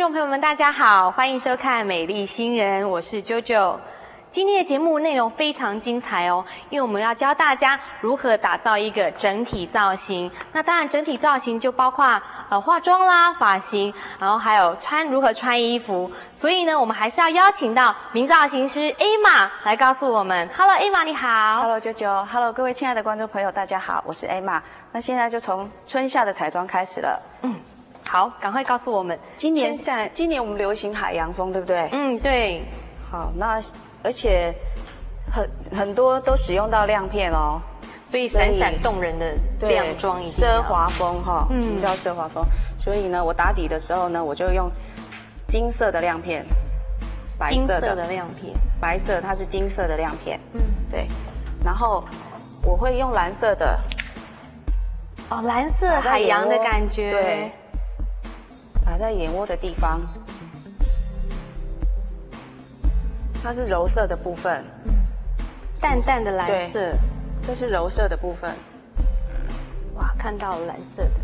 众朋友们，大家好，欢迎收看《美丽新人》，我是 JoJo。今天的节目内容非常精彩哦，因为我们要教大家如何打造一个整体造型。那当然，整体造型就包括化妆啦、发型，然后还有如何穿衣服。所以呢，我们还是要邀请到名造型师 Emma 来告诉我们。Hello Emma， 你好。 Hello JoJo，Hello 各位亲爱的观众朋友，大家好，我是 Emma。那现在就从春夏的彩妆开始了。 好，赶快告诉我们。 今年我们流行海洋风，对不对？ 对。 好，那而且很多都使用到亮片哦， 所以闪闪动人的亮妆一定要奢华风哈，叫奢华风。所以呢，我打底的时候呢，我就用金色的亮片，白色的亮片，白色它是金色的亮片，对。然后我会用蓝色的， 蓝色海洋的感觉， 对，打在眼窝的地方。它是柔色的部分， 淡淡的蓝色， 这是柔色的部分。 哇，看到了蓝色的。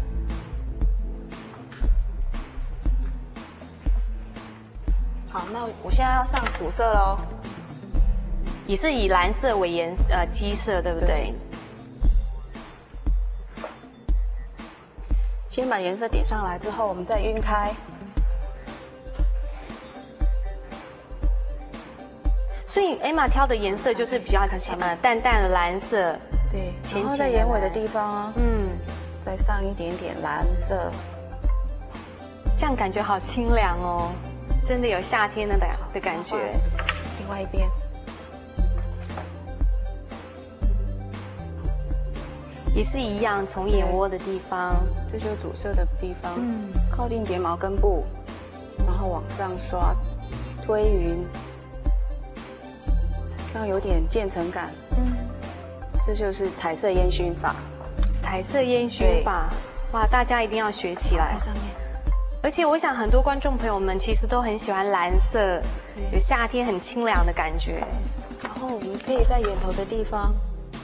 好，那我现在要上辅色喽， 也是以蓝色为基色，对不对？ 先把颜色点上来之后，我们再晕开。 所以 Emma 挑的颜色就是比较淡淡的蓝色， 对，然后在眼尾的地方，再上一点点蓝色， 这样感觉好清凉哦，真的有夏天的感觉。 另外一边， 也是一样，从眼窝的地方， 这就是主色的地方，靠近睫毛根部，然后往上刷，推匀。这样有点渐层感，这就是彩色烟熏法。 彩色烟熏法，哇，大家一定要学起来。 上面， 而且我想很多观众朋友们其实都很喜欢蓝色，有夏天很清凉的感觉。 然后我们可以在眼头的地方，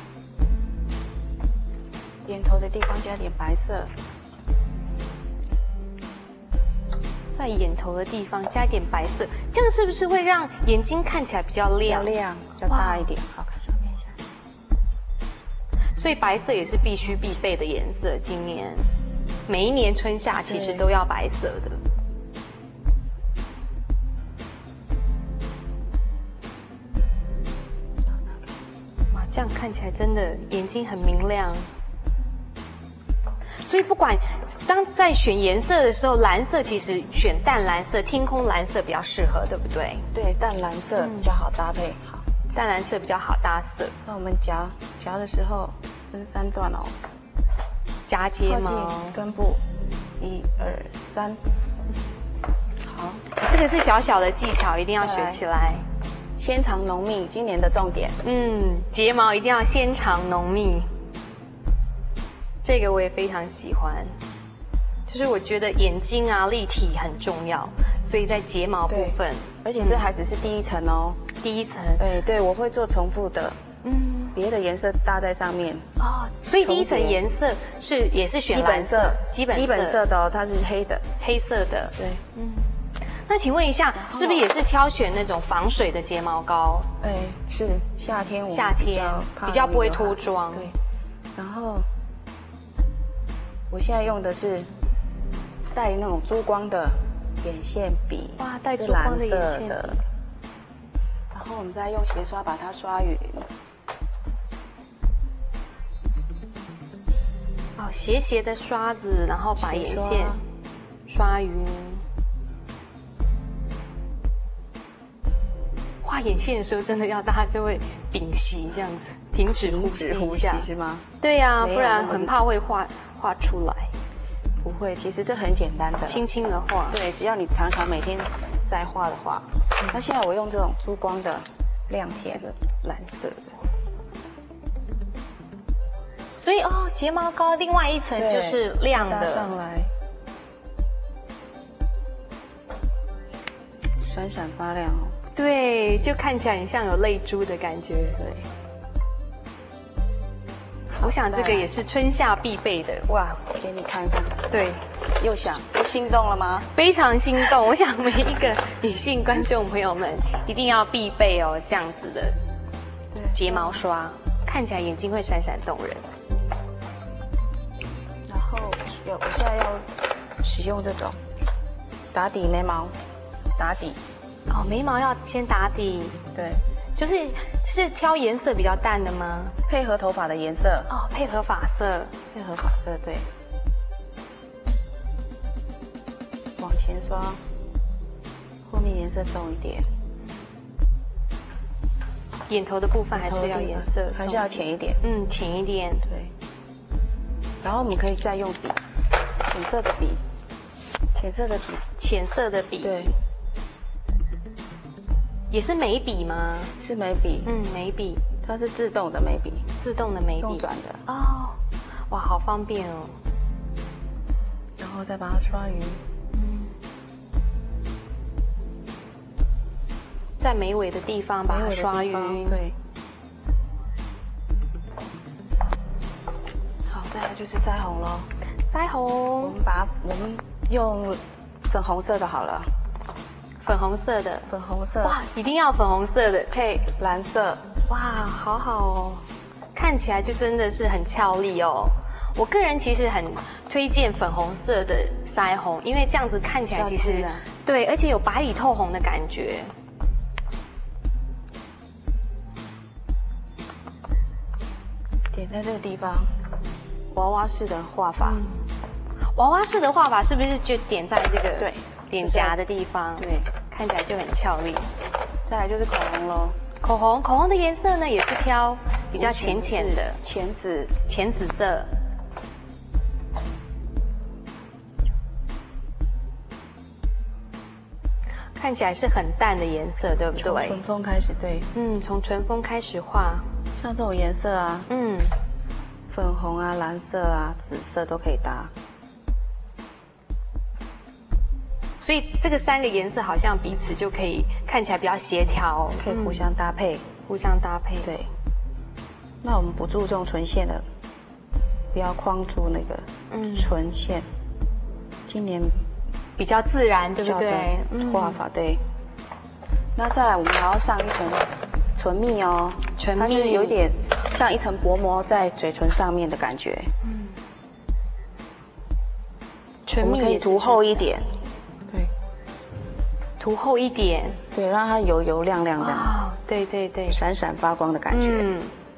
加点白色。 在眼头的地方加一点白色，这样是不是会让眼睛看起来比较亮？ 比较大一点，好看上面一下。 所以白色也是必备的颜色。今年每一年春夏其实都要白色的。哇，这样看起来真的眼睛很明亮。所以不管当在选颜色的时候，蓝色其实选淡蓝色、天空蓝色比较适合，对不对？ 对，淡蓝色比较好搭配。好， 淡蓝色比较好搭色。 那我们夹的时候分3段哦， 夹睫毛根部，1、2、3。好， 这个是小小的技巧，一定要学起来。 纤长浓密，今年的重点。 睫毛一定要纤长浓密。这个我也非常喜欢，就是我觉得眼睛啊立体很重要，所以在睫毛部分， 而且这还只是第一层哦。 第一层， 对，我会做重复的，别的颜色搭在上面。 所以第一层颜色也是选蓝色，基本色的哦，它是黑色的，对， 那请问一下，是不是也是挑选那种防水的睫毛膏？ 是夏天比较不会脱妆。 对，然后。我现在用的是带那种珠光的眼线笔， 哇，带珠光的眼线笔。 然后我们再用斜刷把它刷匀。 斜的刷子，然后把眼线刷匀。画眼线的时候，真的大家就会屏息这样子，停止呼吸是吗？ 对呀，不然很怕会画出来。 不会，其实这很简单的， 轻轻的画。 对，只要你常常每天在画的话。那现在我用这种珠光的亮片，这个蓝色的。 所以睫毛膏另外一层就是亮的， 上来，闪闪发亮哦。 对，就看起来很像有泪珠的感觉。 对。 我想这个也是春夏必备的哇！ 给你看看。 对， 又心动了吗？ 非常心动。我想每一个女性观众朋友们一定要必备哦，这样子的睫毛刷，看起来眼睛会闪闪动人。 然后我现在要使用这种打底眉毛，打底。 哦，眉毛要先打底。 对。 是挑颜色比较淡的吗？ 配合头发的颜色哦，配合发色， 对。往前刷，后面颜色重一点。 眼头的部分还是要颜色， 还是要浅一点。 浅一点。 对。然后我们可以再用笔，浅色的笔。对。 也是眉笔吗？ 是眉笔， 眉笔， 它是自动的眉笔，用转的。 哦，哇，好方便哦。 然后再把它刷匀。 在眉尾的地方把它刷匀。 对。好，再来就是腮红咯。 腮红， 我们用粉红色的好了。 粉红色，哇，一定要粉红色的配蓝色， 哇，好好哦，看起来就真的是很俏丽哦。我个人其实很推荐粉红色的腮红，因为这样子看起来其实对，而且有白里透红的感觉。 点在这个地方，娃娃式的画法。 娃娃式的画法是不是就点在这个对脸颊的地方？ 对， 看起来就很俏丽。 再来就是口红咯。 口红的颜色呢也是挑比较浅的浅紫色。看起来是很淡的颜色，对不对？ 从唇峰开始，对。 从唇峰开始画。 像这种颜色啊，粉红啊、蓝色啊、紫色都可以搭。 所以这个3个颜色好像彼此就可以看起来比较协调， 可以互相搭配。 对。 那我们不注重唇线的，不要框住那个唇线。今年比较自然，对不对？ 画法对。那再来，我们还要上一层唇蜜哦。唇蜜它是有点像一层薄膜在嘴唇上面的感觉。唇蜜可以涂厚一点。对。 涂厚一点。 对，让它油油亮亮的。 哦，对。 闪闪发光的感觉。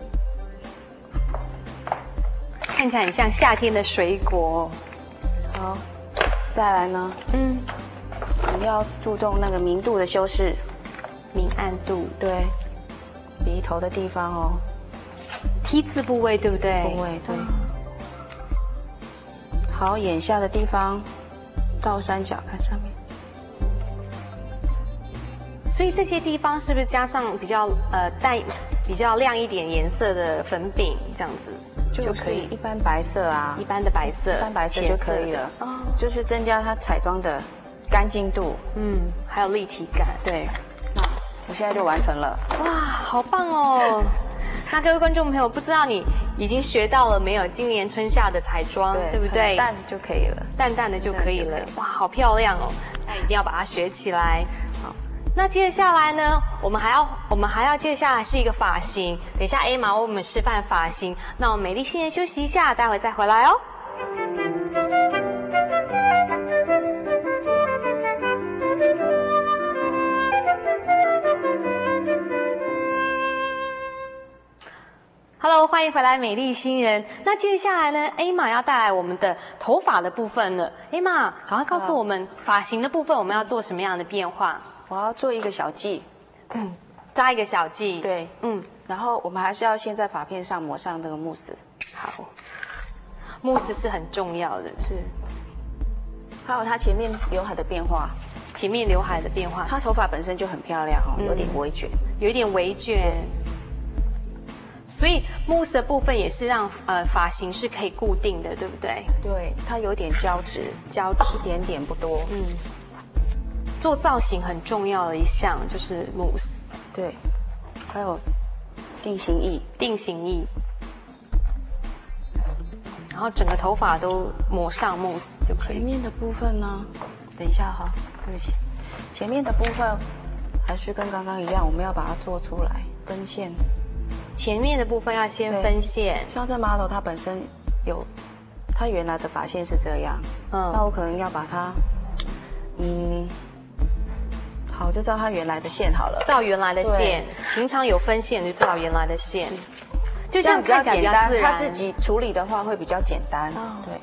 看起来很像夏天的水果。 好，再来呢？我们要注重那个明度的修饰。 明暗度。 对。鼻头的地方哦。 T 字部位对不对？ 部位对。好，眼下的地方，倒三角看上面。 所以这些地方是不是加上比较带比较亮一点颜色的粉饼，这样子就可以？ 一般白色啊， 一般的白色， 就可以了。哦，就是增加它彩妆的干净度， 还有立体感。 对，那我现在就完成了。 哇，好棒哦！那各位观众朋友，不知道你已经学到了没有？今年春夏的彩妆，对不对？ 淡就可以了， 淡淡的就可以了。哇，好漂亮哦！那一定要把它学起来。好，那接下来呢，我们还要接下来是一个发型。等一下 Emma 为我们示范发型。那我们美丽新人休息一下，待会再回来哦。Hello， 欢迎回来，美丽新人。那接下来呢 ，Emma 要带来我们的头发的部分了。Emma，赶快告诉我们发型的部分，我们要做什么样的变化？ 我要做一个小髻， 扎一个小髻。 对，然后我们还是要先在发片上抹上那个慕斯。 好，慕斯是很重要的。 是。还有它前面刘海的变化。它头发本身就很漂亮哦，有点微卷。所以慕斯的部分也是让发型是可以固定的，对不对？ 对，它有点胶质，一点点不多。 做造型很重要的一项就是慕斯。 对，还有定型液。 后整个头发都抹上慕斯就可以。 前面的部分呢，等一下哈，对不起，前面的部分还是跟刚刚一样，我们要把它做出来分线。 前面的部分要先分线。 像这 model 它本身有，它原来的发线是这样，那我可能要把它，好，就照它原来的线好了。 照原来的线，平常有分线就照原来的线，就这样比较看起来简单。 比较自然。 他自己处理的话会比较简单。对。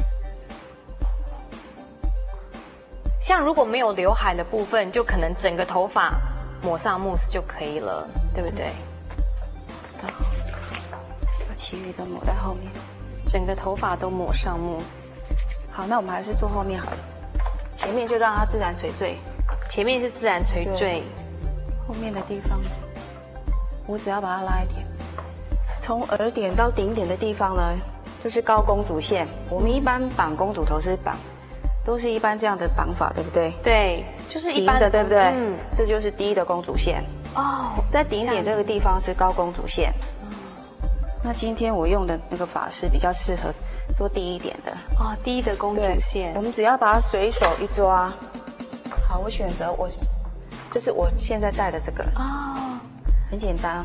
像如果没有刘海的部分，就可能整个头发抹上慕斯就可以了，对不对？ 把其余的抹在后面。 整个头发都抹上慕斯。 好，那我们还是做后面好了。前面就让它自然垂坠。 前面是自然垂坠， 后面的地方，我只要把它拉一点，从耳点到顶点的地方呢，就是高公主线。我们一般绑公主头是都是一般这样的绑法，对不对？ 对，就是一般的，对不对？这就是低的公主线。在顶点这个地方是高公主线。那今天我用的那个发饰比较适合做低一点的。 低的公主线。 我们只要把它随手一抓。好，我选择就是我现在戴的这个很简单，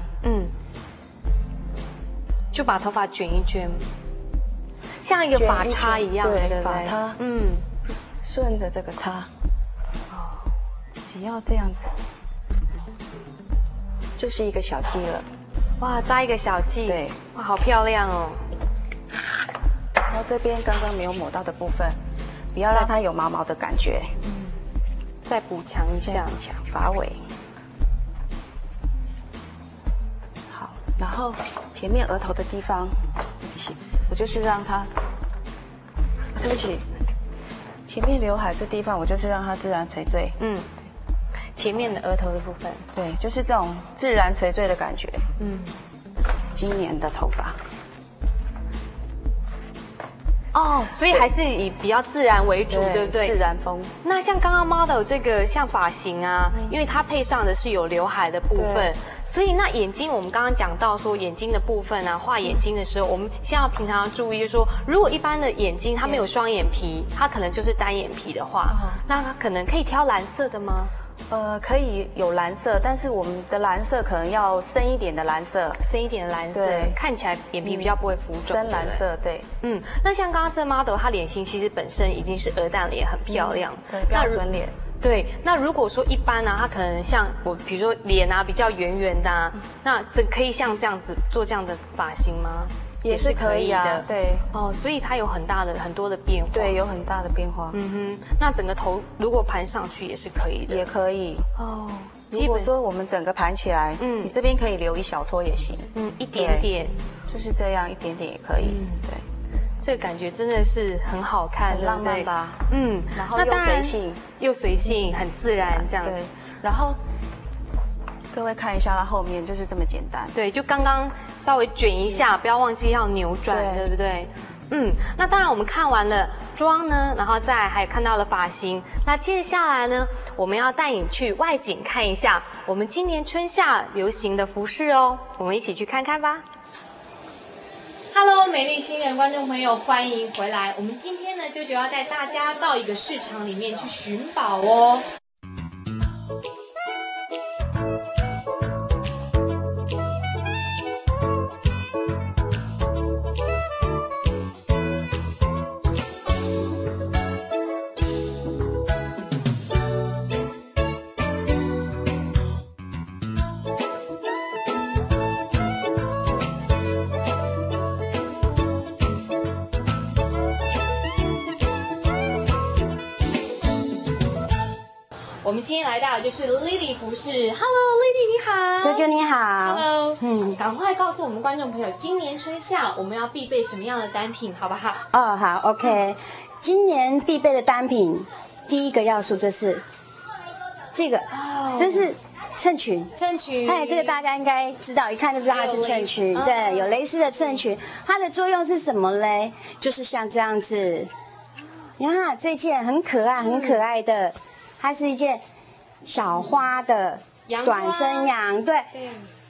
就把头发卷一卷，像一个发叉一样，对不对？ 发叉，顺着这个叉，只要这样子，就是一个小髻了。 哇，扎一个小髻， 对， 哇，好漂亮哦。 然后这边刚刚没有抹到的部分，不要让它有毛毛的感觉。 再补强一下， 补强发尾。好，然后前面额头的地方，对不起，我就是让它，对不起，前面刘海这地方我就是让它自然垂坠。 前面的额头的部分， 对，就是这种自然垂坠的感觉。今年的头发。 所以还是以比较自然为主，对不对？ 自然风。 那像刚刚 model 这个像发型啊，因为它配上的是有刘海的部分，所以那眼睛我们刚刚讲到说眼睛的部分啊，画眼睛的时候，我们现在平常要注意，就是说如果一般的眼睛它没有双眼皮，它可能就是单眼皮的话，那它可能可以挑蓝色的吗？ 可以有蓝色，但是我们的蓝色可能要深一点的蓝色， 深一点的蓝色，看起来眼皮比较不会浮肿。 深蓝色，对。 那像刚刚这 model， 她脸型其实本身已经是鹅蛋脸，很漂亮， 标准脸。 对，那如果说一般啊，她可能像我，比如说脸啊比较圆圆的啊，那可以像这样子做这样的发型吗？ 也是可以的，对。 所以它有很多的变化。 对，有很大的变化。 那整个头如果盘上去也是可以的。 也可以。如果说我们整个盘起来，你这边可以留一小撮也行。 一点点。 就是这样，一点点也可以。对。 这个感觉真的是很好看， 很浪漫吧？然后又随性，很自然这样子。 然后。各位看一下，它后面就是这么简单。 对，就刚刚稍微卷一下，不要忘记要扭转，对不对？那当然我们看完了妆呢，然后再还看到了发型。那接下来呢，我们要带你去外景看一下我们今年春夏流行的服饰哦。我们一起去看看吧。Hello， 美丽新人观众朋友，欢迎回来。我们今天呢，就要带大家到一个市场里面去寻宝哦。我们今天来到的就是 Lily 服饰。Hello， Lily 你好。 啾啾你好。 Hello， 赶快告诉我们观众朋友，今年春夏我们要必备什么样的单品，好不好？ 好 ，OK。今年必备的单品，第一个要素就是这个，这是衬裙。 衬裙， 这个大家应该知道，一看就知道它是衬裙。对，有蕾丝的衬裙，它的作用是什么嘞？就是像这样子，你看这件很可爱、很可爱的。它是一件小花的短身洋，对，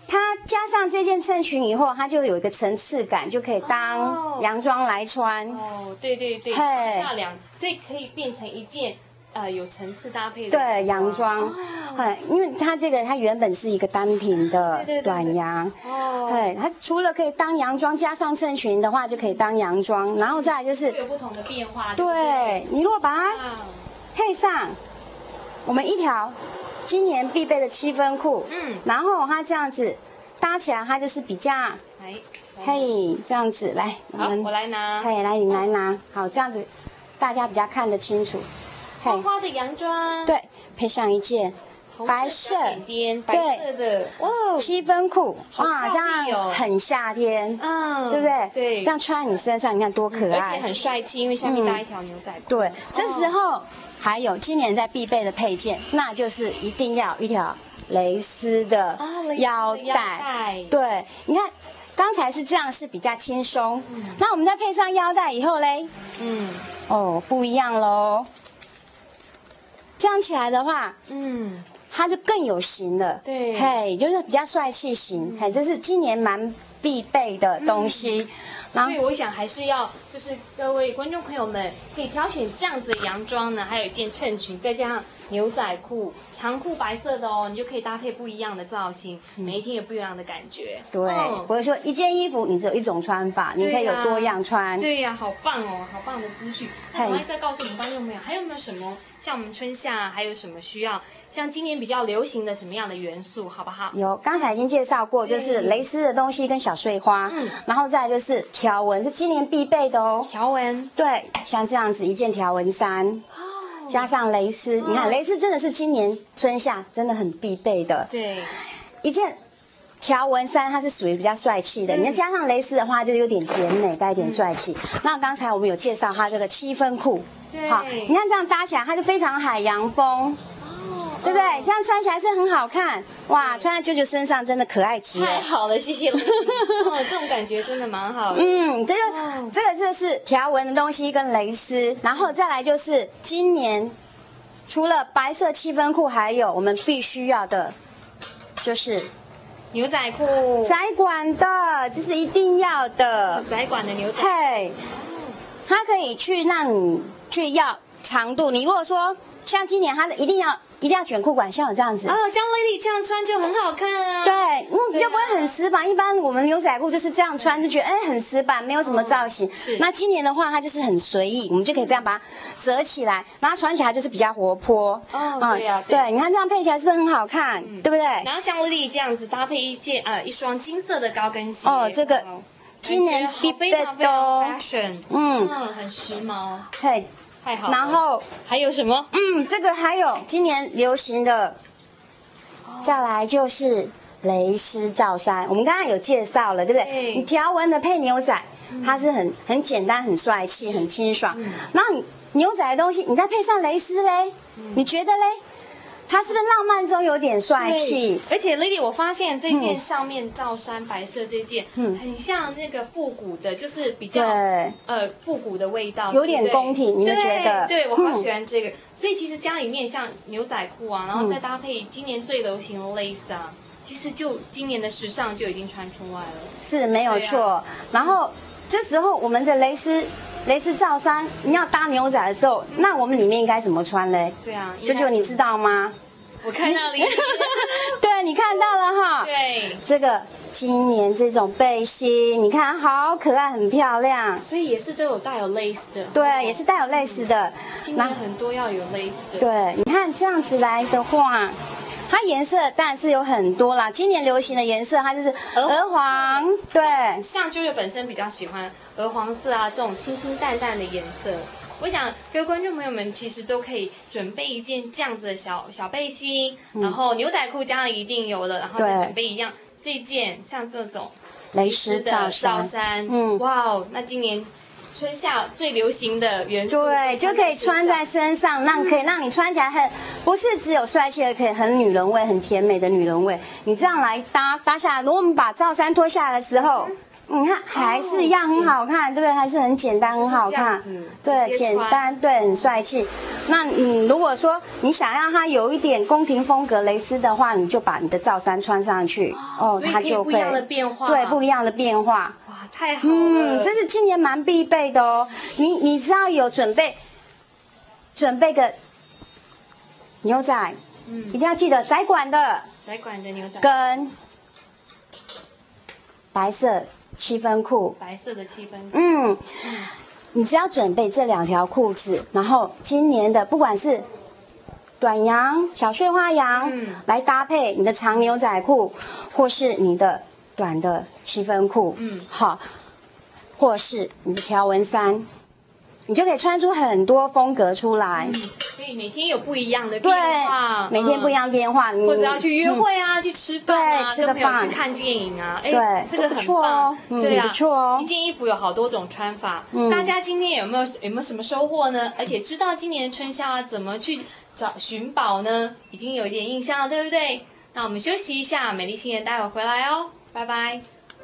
它加上这件衬裙以后，它就有一个层次感，就可以当洋装来穿。 哦，对对对，上下两，所以可以变成一件有层次搭配的对洋装。因为它这个它原本是一个单品的短洋。哦，它除了可以当洋装，加上衬裙的话就可以当洋装，然后再来就是会有不同的变化。 对，你如果把它配上我们一条今年必备的7分裤，然后它这样子搭起来，它就是比较，嘿，这样子来， 我来拿， 嘿，来你来拿，好，这样子大家比较看得清楚。 花花的洋装， 对，配上一件白色点白色的 7分裤，哇，这样很夏天，对不对？ 对， 这样穿在你身上，你看多可爱， 而且很帅气，因为下面搭一条牛仔裤。 对，这时候还有今年在必备的配件，那就是一定要一条蕾丝的腰带。对，你看刚才是这样是比较轻松，那我们再配上腰带以后嘞，不一样喽。这样起来的话，它就更有型了。对，嘿，就是比较帅气型，嘿，这是今年蛮必备的东西。 所以我想还是要，就是各位观众朋友们可以挑选这样子的洋装呢，还有一件衬裙，再加上牛仔裤，长裤白色的哦，你就可以搭配不一样的造型，每一天有不一样的感觉。 对，不会说一件衣服你只有一种穿法，你可以有多样穿。 对呀，好棒哦，好棒的资讯。那我再告诉我们观众朋友，还有没有什么像我们春夏还有什么需要？像今年比较流行的什么样的元素，好不好？ 有，刚才已经介绍过，就是蕾丝的东西跟小碎花，然后再来就是条纹，是今年必备的哦。 条纹， 对，像这样子一件条纹衫，加上蕾丝，你看蕾丝真的是今年春夏真的很必备的。 对，一件条纹衫它是属于比较帅气的，你要加上蕾丝的话，就有点甜美，带一点帅气。那刚才我们有介绍它这个7分裤，好，你看这样搭起来，它就非常海洋风。对不对？这样穿起来是很好看，哇！穿在舅舅身上真的可爱极了。 太好了，谢谢了。这种感觉真的蛮好的。 这个就是条纹的东西跟蕾丝，然后再来就是今年除了白色7分裤，还有我们必须要的，就是牛仔裤， 窄管的，这是一定要的。 窄管的牛仔。 对，它可以去让你去要长度。你如果说像今年它的一定要卷裤管，像我这样子像 Lily 这样穿就很好看啊。 对，就不会很死板。一般我们牛仔裤就是这样穿，就觉得很死板，没有什么造型。是。那今年的话，它就是很随意，我们就可以这样把它折起来，然后穿起来就是比较活泼。 对呀。 对，你看这样配起来是不是很好看？对不对？ 然后像 Lily 这样子搭配一双金色的高跟鞋。 这个今年必备的 fashion，很时髦。 对。 太好了， 然后还有什么？ 这个还有今年流行的，再来就是蕾丝罩衫。我们刚刚有介绍了，对不对？你条纹的配牛仔，它是很简单、很帅气、很清爽。然后你牛仔的东西，你再配上蕾丝嘞，你觉得嘞？它是不是浪漫中有点帅气？ 而且 Lily， 我发现这件上面罩衫白色这件，很像那个复古的，就是比较复古的味道， 有点宫廷，你们觉得？ 对，我好喜欢这个。所以其实家里面像牛仔裤啊，然后再搭配今年最流行的 lace 啊，其实就今年的时尚就已经穿出来了。 是没有错。然后这时候我们的蕾丝罩衫，你要搭牛仔的时候，那我们里面应该怎么穿嘞？ 对啊， 舅舅你知道吗？ 我看到了， 对，你看到了哈。 对， 这个今年这种背心，你看好可爱，很漂亮。 所以也是都有带有 lace 的。 对，也是带有 lace 的。 今年很多要有 lace 的。 对，你看这样子来的话，它颜色当然是有很多啦。今年流行的颜色，它就是鹅黄。对， 像舅舅本身比较喜欢鹅黄色啊，这种清清淡淡的颜色。我想各位观众朋友们其实都可以准备一件这样子的小背心，然后牛仔裤家里一定有的，然后再准备一样这件像这种蕾丝罩衫。哇哦，那今年春夏最流行的元素， 对，就可以穿在身上，可以让你穿起来不是只有帅气的，可以很女人味、很甜美的女人味。你这样来搭下来，如果我们把罩衫脱下来的时候， 你看还是一样很好看，对不对？还是很简单，很好看，对，简单，对，很帅气。那如果说你想要它有一点宫廷风格蕾丝的话，你就把你的罩衫穿上去，它就会不一样的变化， 对，不一样的变化。 哇，太好了！ 这是今年蛮必备的哦。你只要有准备个牛仔，一定要记得窄管的牛仔跟白色7分裤， 白色的7分裤。 你只要准备这2条裤子，然后今年的不管是短洋、小碎花洋，来搭配你的长牛仔裤，或是你的短的7分裤，好，或是你的条纹衫，你就可以穿出很多风格出来。 所以每天有不一样的变化， 每天不一样的变化， 或者要去约会啊，去吃饭啊， 吃个饭， 去看电影啊， 对， 这个很棒，对啊， 不错哦。 一件衣服有好多种穿法，大家今天有没有什么收获呢？而且知道今年的春夏怎么去寻宝呢？已经有一点印象了，对不对？那我们休息一下，美丽新人待会回来哦，拜拜。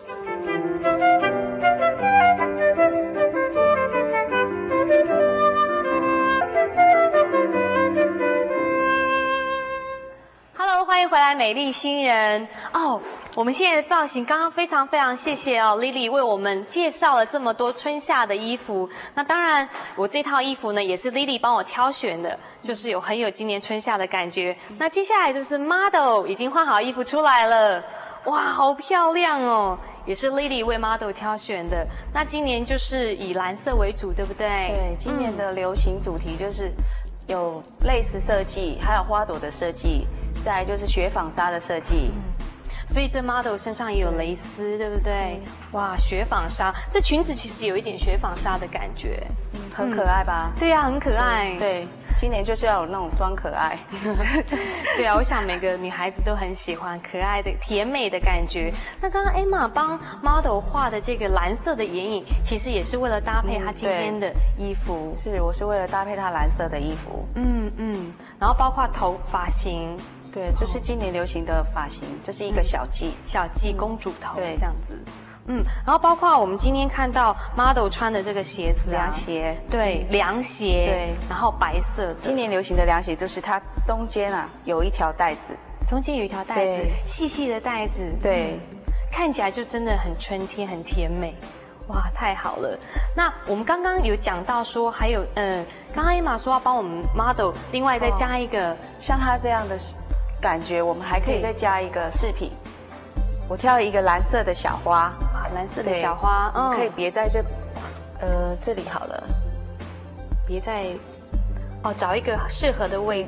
欢迎回来，美丽新人哦！我们现在的造型，刚刚非常谢谢哦 ，Lily 为我们介绍了这么多春夏的衣服。那当然，我这套衣服呢也是 Lily 帮我挑选的，就是很有今年春夏的感觉。那接下来就是 model 已经换好衣服出来了，哇，好漂亮哦！也是 Lily 为 model 挑选的。那今年就是以蓝色为主，对不对？ 对，今年的流行主题就是有类似设计，还有花朵的设计。再来就是雪纺纱的设计， 所以这 model 身上也有蕾丝，对不对？哇，雪纺纱，这裙子其实有一点雪纺纱的感觉， 很可爱吧？ 对啊，很可爱。 对，今年就是要有那种装可爱。 对啊，我想每个女孩子都很喜欢可爱的、甜美的感觉。那刚刚 Emma 帮 model 画的这个蓝色的眼影，其实也是为了搭配她今天的衣服。 是，我是为了搭配她蓝色的衣服。 然后包括发型。 对，就是今年流行的发型，就是一个小髻公主头这样子。然后包括我们今天看到 model 穿的这个鞋子凉鞋， 对，凉鞋，对，然后白色的。 今年流行的凉鞋就是它中间有一条带子，细细的带子，对， 看起来就真的很春天，很甜美。哇，太好了！那我们刚刚有讲到说，还有刚刚 Emma 说要帮我们 model 另外再加一个像她这样的感觉，我们还可以再加一个饰品。我挑了一个蓝色的小花， 蓝色的小花， 可以别在这里好了， 别在找一个适合的位置，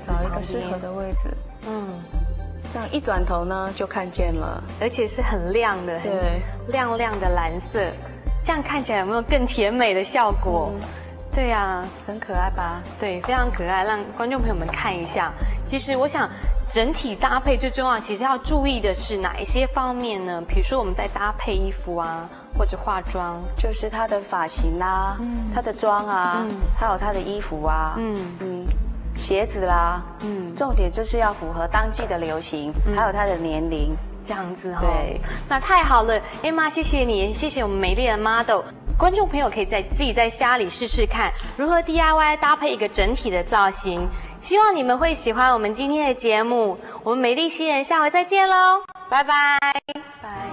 这样一转头呢就看见了， 而且是很亮的， 对， 亮亮的蓝色，这样看起来有没有更甜美的效果？对呀， 很可爱吧？ 对，非常可爱，让观众朋友们看一下。其实我想，整体搭配最重要，其实要注意的是哪一些方面呢？比如说我们在搭配衣服啊，或者化妆， 就是她的发型啦，她的妆啊，还有她的衣服啊，鞋子啦，重点就是要符合当季的流行，还有她的年龄。 这样子对，那太好了，Emma，谢谢你，谢谢我们美丽的 model。观众朋友可以自己在家里试试看，如何 DIY 搭配一个整体的造型。希望你们会喜欢我们今天的节目，我们美丽新人下回再见喽，拜拜。 拜。